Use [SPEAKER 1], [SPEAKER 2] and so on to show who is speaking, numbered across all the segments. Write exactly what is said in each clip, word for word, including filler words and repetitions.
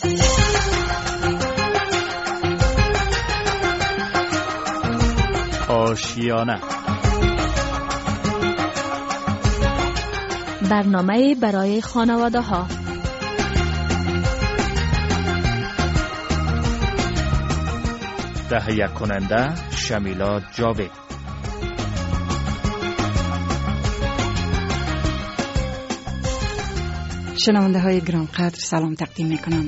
[SPEAKER 1] آشیانه،
[SPEAKER 2] برنامه برای خانواده ها.
[SPEAKER 1] تهیه کننده شمیلا جاوید.
[SPEAKER 3] شنونده های گرانقدر سلام تقدیم می کنم.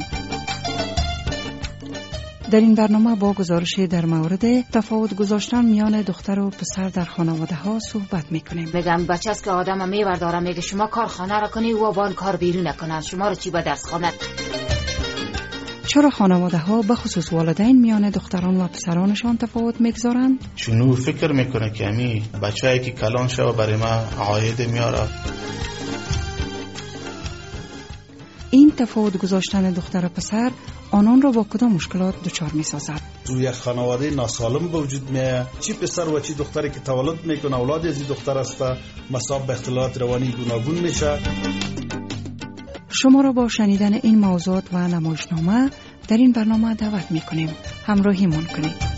[SPEAKER 3] در این برنامه با گزارش در مورد تفاوت گذاشتن میان دختر و پسر در خانواده ها صحبت میکنیم.
[SPEAKER 4] میگم بچه است که آدم میور داره، میگه شما کارخانه را کنی و بان کار بیرون نکنن، شما رو چی به درس خانه.
[SPEAKER 3] چرا خانواده ها به خصوص والدین میان دختران و پسرانشان تفاوت میگذارند؟
[SPEAKER 5] چونو فکر میکنه که امی بچه‌ای که کلان شو برای ما عاید میاره.
[SPEAKER 3] این تفاوت گذاشتن دختر و پسر آنان را با کدام مشکلات دچار می سازد؟
[SPEAKER 6] تو یک خانواده ناسالم به وجود میاد، چی پسر و چی دختری که تولد میکنه اولاد از این دختر است مصاب به اختلالات روانی گوناگون میشه.
[SPEAKER 3] شما را با شنیدن این موضوعات و نمایشنامه در این برنامه دعوت می کنیم. همراهیمان کنید.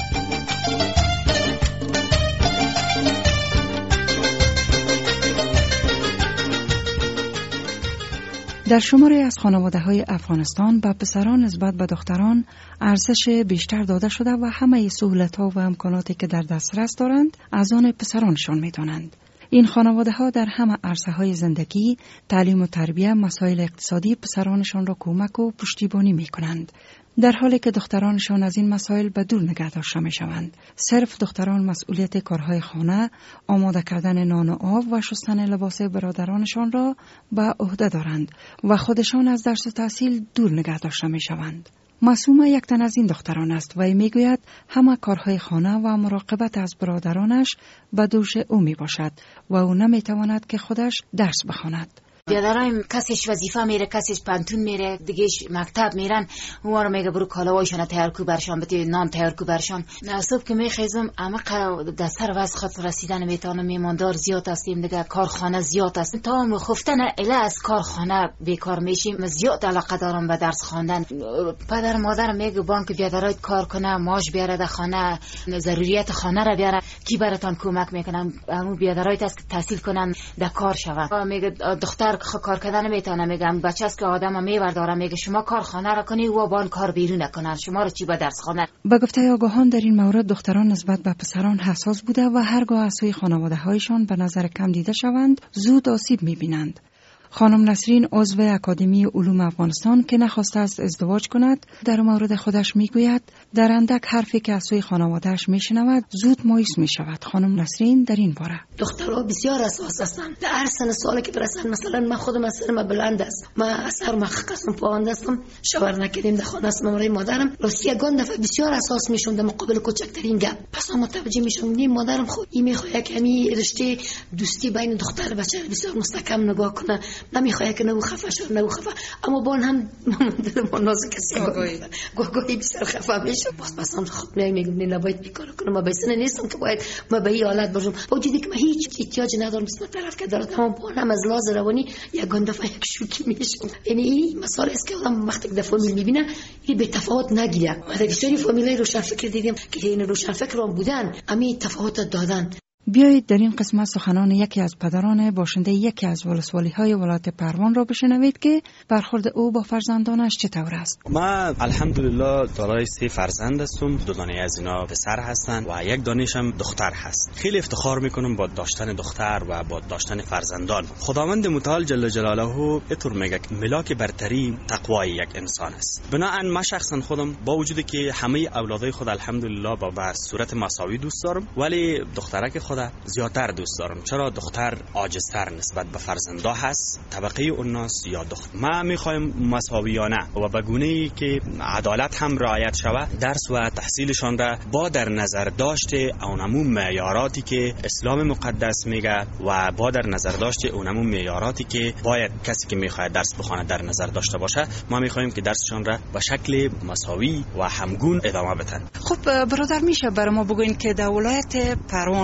[SPEAKER 3] در شماری از خانواده‌های افغانستان به پسران نسبت به دختران ارزش بیشتر داده شده و همه سهولت‌ها و امکاناتی که در دسترس دارند از آن پسرانشان می‌دانند. این خانواده‌ها در همه عرصه‌های زندگی، تعلیم و تربیت، مسائل اقتصادی پسرانشان را کمک و پشتیبانی می‌کنند، در حالی که دخترانشان از این مسائل به دور نگه داشته می‌شوند. صرف دختران مسئولیت کارهای خانه، آماده کردن نان و آب و شستن لباس برادرانشان را به عهده دارند و خودشان از درس و تحصیل دور نگه داشته می‌شوند. معصومه یک تن از این دختران است و میگوید همه کارهای خانه و مراقبت از برادرانش به دوش او می باشد و او نمیتواند که خودش درس بخواند.
[SPEAKER 4] بیادرایم کسیش وظیفه میره، کسیش پانتون میره، دیگهش مکتب میرن. اون رو میگه برو کالاوایشون تیار کو برشان، بده نان تیار کو برشان. صبح که میخیزم اما دستر واسه خاطر رسیدن میتونه میماندار زیاد هستیم دیگه، کارخانه زیاد است. تا هم خفتن اله از کارخانه بیکار میشیم. زیاد علاقه دارم به درس خواندن. پدر مادر میگه بانک بیادرایت کار کنه، ماش بیاره در خانه، ضروریات خانه را بیاره، کی براتون کمک میکنن؟ همون بیادرایت است که تحصیل کنن در کار شوه. میگه دختر کار کردن نمیتونه، میگم بچه است که آدم میور داره، میگه شما کارخانه را کنی و بان کار بیرون نکنن، شما رو چی به درس خانه.
[SPEAKER 3] به گفته آگاهان در این مورد دختران نسبت به پسران حساس بوده و هرگاه از سوی خانواده هایشان به نظر کم دیده شوند زود آسیب میبینند. خانم نسرین عضو اکادمی علوم افغانستان که نخواسته است ازدواج کند در مورد خودش میگوید در اندک حرفی که از سوی خانواده‌اش میشنود زود مایوس میشود. خانم نسرین در این باره:
[SPEAKER 7] دخترها بسیار اساس هستند. در هر سن سالی که برسن، مثلا من خودم از سر من بلند است، من از سر محققم پاوند هستم، شاور نکردیم در خانه است مامرای مادرم راستی یگان دفعه بسیار اساس میشوند مقابل کوچکترین گپ. پس من متوجه میشم نیم مادرم خود این میخواد که همین رشته دوستی بین دختر و بچه بسیار مستحکم نگاه کنه، نمیخواد که نو خفه شد نو خفه، اما با هم دل ما نازک است، گاهی بسیار خفه میشه. باز مثلا خود میگم نه نباید بیکار کنم، ما بیسن نیستم که باید ما به این حالت باشم، با وجودی که من هیچ احتیاجی ندارم اسم طرف که دارم، اما با هم از لحاظ روانی یگان دفعه یک شوکی میشم. یعنی این مسئله است که آدم وقتی که فامیل میبینه این به تفاوت نگیره. من بسیاری فامیلای روشن فکر دیدم که این روشن فکران بودن امی تفاوت دادن.
[SPEAKER 3] بیایید در این قسمت سخنان یکی از پدران باشنده یکی از ولسوالی‌های ولایت پروان را بشنوید که برخورد او با فرزندانش چطور است.
[SPEAKER 8] من الحمدلله دارای سه فرزند هستم. دو دانه از اینا پسر هستند و یک دانش هم دختر هست. خیلی افتخار میکنم با داشتن دختر و با داشتن فرزندان. خداوند متعال جل جلاله اینطور میگه که ملاک برتری تقوای یک انسان است. بنابراین من شخصا خودم با وجودی که همه اولادای خود الحمدلله با به صورت مساوی دوست دارم، ولی دخترک خود زیادتر دوست دارم. چرا؟ دختر عاجزتر نسبت به فرزندا هست، طبقه الناس یا دختر. ما میخوایم مساویانه و به گونه‌ای که عدالت هم رعایت شود درس و تحصیلشان را با در نظر داشته اونمو معیاراتی که اسلام مقدس میگه و با در نظر داشته اونمو معیاراتی که باید کسی که میخواد درس بخونه در نظر داشته باشه. ما میخوایم که درسشان را به شکل مساوی و همگون ادامه بدن.
[SPEAKER 3] خب برادر، میشه برای ما بگوین که در ولایت پروان منطقه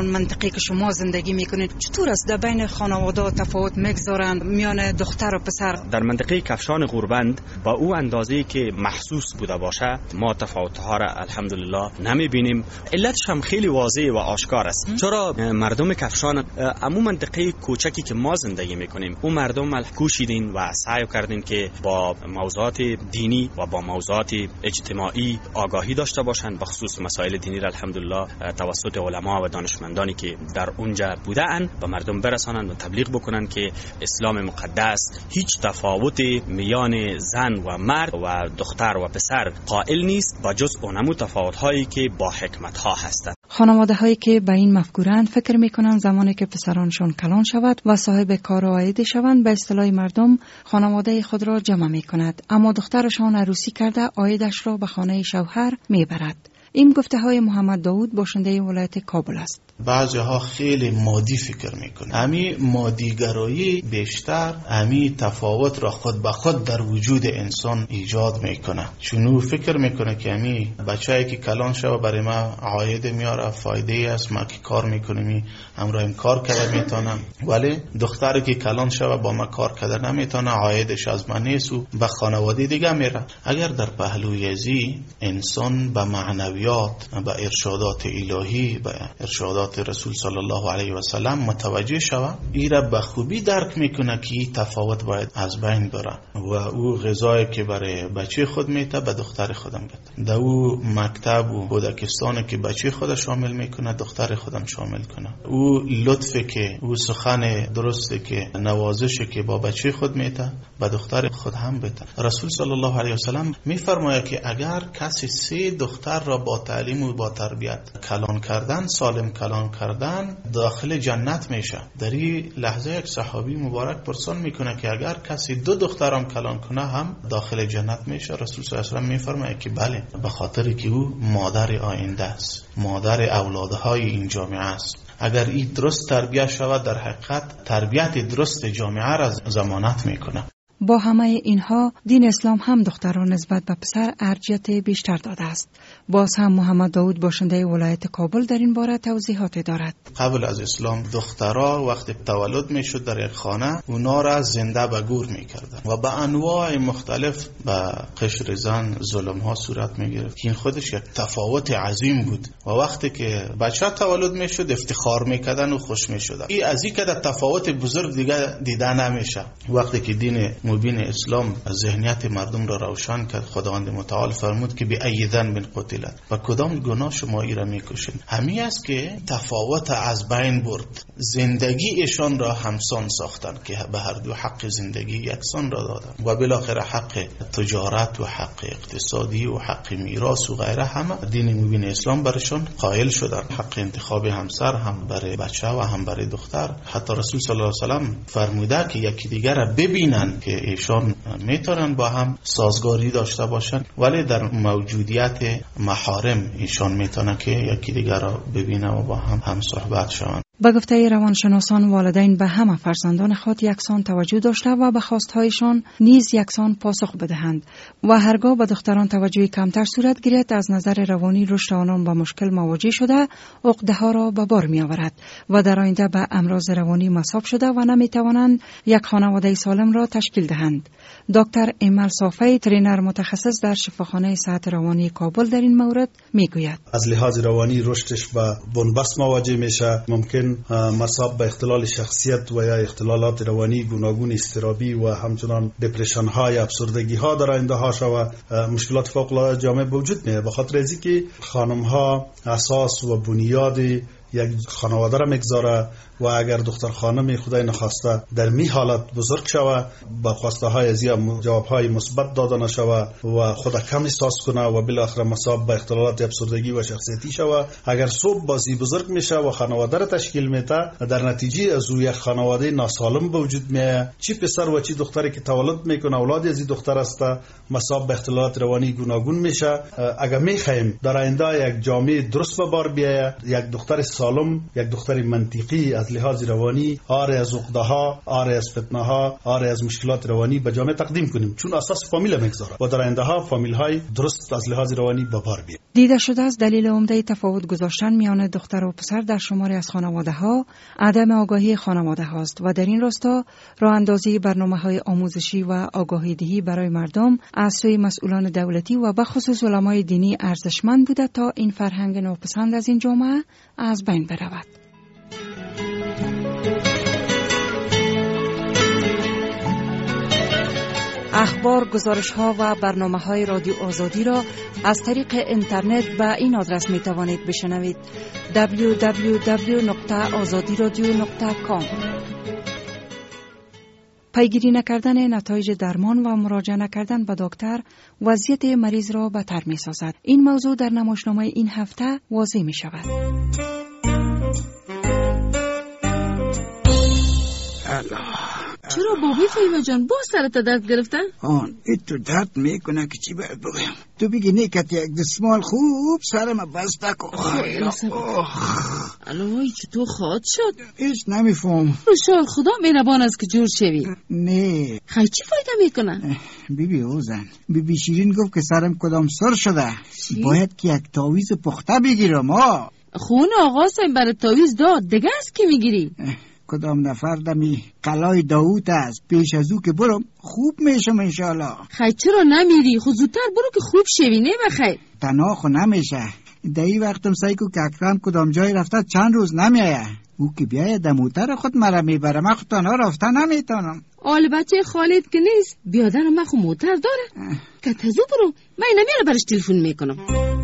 [SPEAKER 3] منطقه که شما زندگی میکنید چطور است در بین خانواده تفاوت میگذارند میان دختر و پسر؟
[SPEAKER 8] در منطقه کفشان غوربند با او اندازه‌ای که محسوس بوده باشه ما تفاوت‌ها را الحمدلله نمی‌بینیم. علتش هم خیلی واضح و آشکار است. چرا مردم کفشان عموما منطقه کوچکی که ما زندگی میکنیم اون مردم کوشیدین و سعی کردین که با موضوعات دینی و با موضوعات اجتماعی آگاهی داشته باشند، بخصوص مسائل دینی را الحمدلله توسط علما و دانشمندانی که در اونجا بودن به مردم برسانند و تبلیغ بکنند که اسلام مقدس هیچ تفاوت میان زن و مرد و دختر و پسر قائل نیست با جز اونمو تفاوت‌هایی که با حکمت‌ها هستند.
[SPEAKER 3] خانواده هایی که بر این مفکورند فکر میکنند زمانی که پسرانشان کلان شود و صاحب کار و عاید شوند به اصطلاح مردم خانواده خود را جمع میکند، اما دخترشان عروسی کرده عایدش را به خانه شوهر میبرد. این گفته های محمد داوود باشنده ولایت کابل است.
[SPEAKER 5] بعضی ها خیلی مادی فکر میکنه. امی مادیگرایی بیشتر امی تفاوت را خود به خود در وجود انسان ایجاد میکنه. چون فکر میکنه که امی بچه‌ای که کلان شوه برای ما عاید میاره، فایده است، ما که کار میکنیم امروز کار کرده میتونم، ولی دختری که کلان شوه با ما کار کرده نمیتونه، عایدش از من نیست و به خانواده دیگه میره. اگر در پهلوی زی انسان به معنویات، به ارشادات الهی، به ارشادات رسول صلی الله علیه و سلم متوجه شوه، ایره به خوبی درک میکنه که این تفاوت باید از بین بره و او غذایی که برای بچه خود میته به دختر خودم بده، در او مکتب و کودکستانی که بچه خود شامل میکنه دختر خودم شامل کنه، او لطفی که او سخن درستی که نوازشی که با بچه خود میته به دختر خود هم بده. رسول صلی الله علیه و سلم میفرماید که اگر کسی سه دختر را با تعلیم و با تربیت کلان کردن، سالم کلان کردن، داخل جنت میشه. در این لحظه یک صحابی مبارک پرسان میکنه که اگر کسی دو دخترم کلان کنه هم داخل جنت میشه؟ رسول صلی الله علیه و سلم میفرماید که بله، به خاطر که او مادر آینده است، مادر اولادهای این جامعه است. اگر این درست تربیت شود در حقیقت تربیت درست جامعه را ضمانت میکنه.
[SPEAKER 3] با همه اینها دین اسلام هم دختران نسبت به پسر ارجحیت بیشتر داده است. باز هم محمد داوود باشنده ولایت کابل در این باره توضیحات دارد.
[SPEAKER 5] قبل از اسلام دخترها وقتی تولد میشد در یک خانه اونا را زنده به گور میکردن و به انواع مختلف به قشر زن ظلم ها صورت میگرفت که این خودش یک تفاوت عظیم بود و وقتی که بچه تولد میشد افتخار میکردن و خوش میشدن. این از این که تفاوت بزرگ دیگه دیده نمیشه. وقتی که دین مبین اسلام ذهنیت مردم را روشن کرد، خداوند متعال فرمود که بی ای ذنب قتلت، و کدام گناه شما ای را میکشین. همین است که تفاوت از بین برد. زندگی ایشان را همسان ساختن که به هر دو حق زندگی یکسان را دادن و بالاخره حق تجارت و حق اقتصادی و حق میراث و غیره همه دین مبین اسلام برشان قائل شدن. حق انتخاب همسر هم برای بچه و هم برای دختر. حتی رسول صلی الله علیه و سلم فرموده که یکی دیگر را ببینن که ایشان میتونن با هم سازگاری داشته باشن، ولی در موجودیت محارم ایشان میتونن که یکی دیگر را ببینن و با هم هم صحبت شوند.
[SPEAKER 3] به گفته روانشناسان والدین به همه فرزندان خود یکسان توجه داشته و به خواستهایشان نیز یکسان پاسخ بدهند و هرگاه به دختران توجه کمتر صورت گیرد از نظر روانی رشد آنان با مشکل مواجه شده عقده ها را به بار می آورد و در آینده به امراض روانی مصاب شده و نمی توانند یک خانواده سالم را تشکیل دهند. دکتر ایمل صافی ترینر متخصص در شفاخانه صحت روانی کابل در این مورد می گوید
[SPEAKER 6] از لحاظ روانی رشدش به بنبست مواجه میشه، ممکن مصاب به اختلال شخصیت و یا اختلالات روانی گوناگون اضطرابی و همچنان دپرشن های افسردگی ها در آینده ها شود مشکلات فوق العاده جامعه به وجود میاد. به خاطر از اینکه خانم ها اساس و بنیاد یک خانواده را میگذاره و اگر دختر خانم خدای نخواسته در می حالت بزرگ شوه با خواسته های از یا جواب های مثبت داده نشوه و خود کم احساس کنه و بالاخره مصاب به اختلالات افسردگی و شخصیتی شوه، اگر صبح بازی بزرگ میشه و خانواده را تشکیل میده، در نتیجه از یک خانواده ناسالم به وجود میاد. چی پسر و چی دختری که تولد میکنه اولاد از این دختر است مصاب به اختلالات روانی گوناگون میشه. اگر میخوایم در آینده یک جامعه درست به بار بیاید، یک دختر سالم، یک دختر منطقی از از لحاظ روانی آره از عقده ها، آره از فتنه ها، آره از مشکلات روانی به جامعه تقدیم کنیم، چون اساس فامیل میگذاره و در آینده ها فامیل های درست از لحاظ روانی به بار بیاد.
[SPEAKER 3] دیده شده است دلیل عمده تفاوت گذاشتن میان دختر و پسر در شماری از خانواده ها عدم آگاهی خانواده هاست و در این راستا راه اندازی برنامه‌های آموزشی و آگاهی دهی برای مردم از سوی مسئولان دولتی و به خصوص علمای دینی ارزشمند بوده تا این فرهنگ ناپسند از این جامعه از بین برود. اخبار، گزارش‌ها و برنامه‌های رادیو آزادی را از طریق اینترنت به این آدرس می‌توانید بشنوید: دبلیو دبلیو دبلیو دات آزادی رادیو دات کام. پیگیری نکردن نتایج درمان و مراجعه نکردن به دکتر وضعیت مریض را بدتر می‌سازد. این موضوع در نمایشنامه این هفته واضح می‌شود.
[SPEAKER 9] چرا بابی فهیمه جان باز سرت درد گرفته؟
[SPEAKER 10] آن ایتو درد میکنه که چی باید بگویم. تو بگی نیکت یک دستمال خوب سرم بسته کن.
[SPEAKER 9] الوی چطور خواد شد؟
[SPEAKER 10] هیچ نمیفهم.
[SPEAKER 9] روشار خدا مهربان است که جور شوی.
[SPEAKER 10] نه
[SPEAKER 9] خیلی چی فایده میکنه؟
[SPEAKER 10] بیبی اوزن بیبی شیرین گفت که سرم کدام سر شده چی؟ باید که یک تاویز پخته بگیرم. ها
[SPEAKER 9] خون آقا سیم برای تاویز داد دیگه است که میگیری؟
[SPEAKER 10] کدام نفر دمی قلای داوود است، پیش از او که برم خوب میشم انشالله.
[SPEAKER 9] خیلی چرا نمیری؟ خود زودتر برو که خوب شوی. نه بخیر
[SPEAKER 10] تنها خو نمیشه. در این وقتم سعی کو که اکرم کدام جای رفته چند روز نمیایه. او که بیایه در موتر خود مرا میبره. من خود تنها رفته نمیتونم.
[SPEAKER 9] آل بچه خالد که نیست بیادر من خود موتر داره که تزو برو. من نمیره برش تلفن میکنم.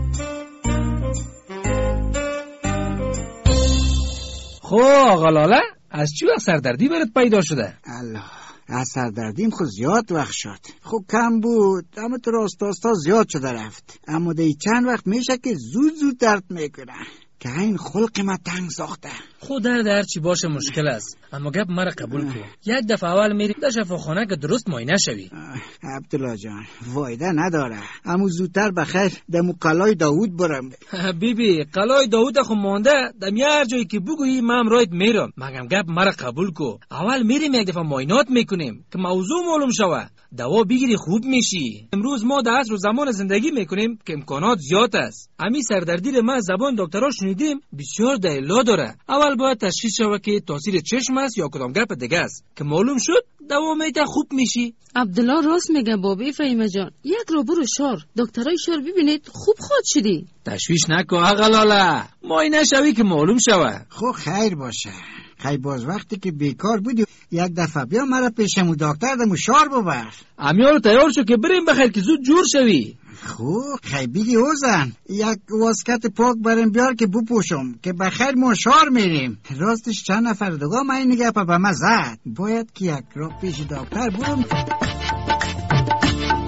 [SPEAKER 11] خو آقا لاله از چی وقت سردردی برات پیدا شده؟
[SPEAKER 10] الله از سردردیم خود زیاد وقت شد. خب کم بود اما تو راست راستا زیاد شده رفت. اما دی چند وقت میشه که زود زود درد میکنه که این خلق ما تنگ ساخته.
[SPEAKER 11] خود درد هر چی باشه مشکل است، اما گپ مرا قبول کن. یک دفعه اول میری در شفاخانه که درست معاینه شوی.
[SPEAKER 10] عبدالله جان فایده نداره. اما زودتر بخیر دمو قلای داوود برم.
[SPEAKER 11] بیبی قلای داوود خو مونده دم هر جایی که بگویی من رایت میرم. مگم گپ مرا قبول کو. اول میریم یک دفعه معاینات میکنیم که موضوع معلوم شوه، دوا بگیری خوب میشی. امروز ما در عصر و زمان زندگی میکنیم که امکانات زیاد است. امی سردردی رو ما زبان دکترها شنیدیم بسیار دلیل داره. اول باید تشخیص شوه که تاثیر چشم است یا کدام گپ دیگه است. که معلوم شد دوا میده خوب میشی.
[SPEAKER 9] عبدالله راست میگه بابی فهیمه جان. یک رو برو شار دکترای شار ببینید خوب خود شدی.
[SPEAKER 11] تشویش نکن آقا لاله، معاینه شوی که معلوم شوه.
[SPEAKER 10] خب خیر باشه. خیلی باز وقتی که بیکار بودی یک دفعه بیا مرا پیشمو دکتر دمو شار ببر.
[SPEAKER 11] امیال تیار شو که بریم بخیر که زود جور شوی.
[SPEAKER 10] خوب خیلی بیدی اوزن یک واسکت پاک بریم بیار که بپوشم که بخیر ما شار میریم. راستش چند نفر دوگاه ما این نگه پا به ما زد. باید که یک رو پیش دکتر برم.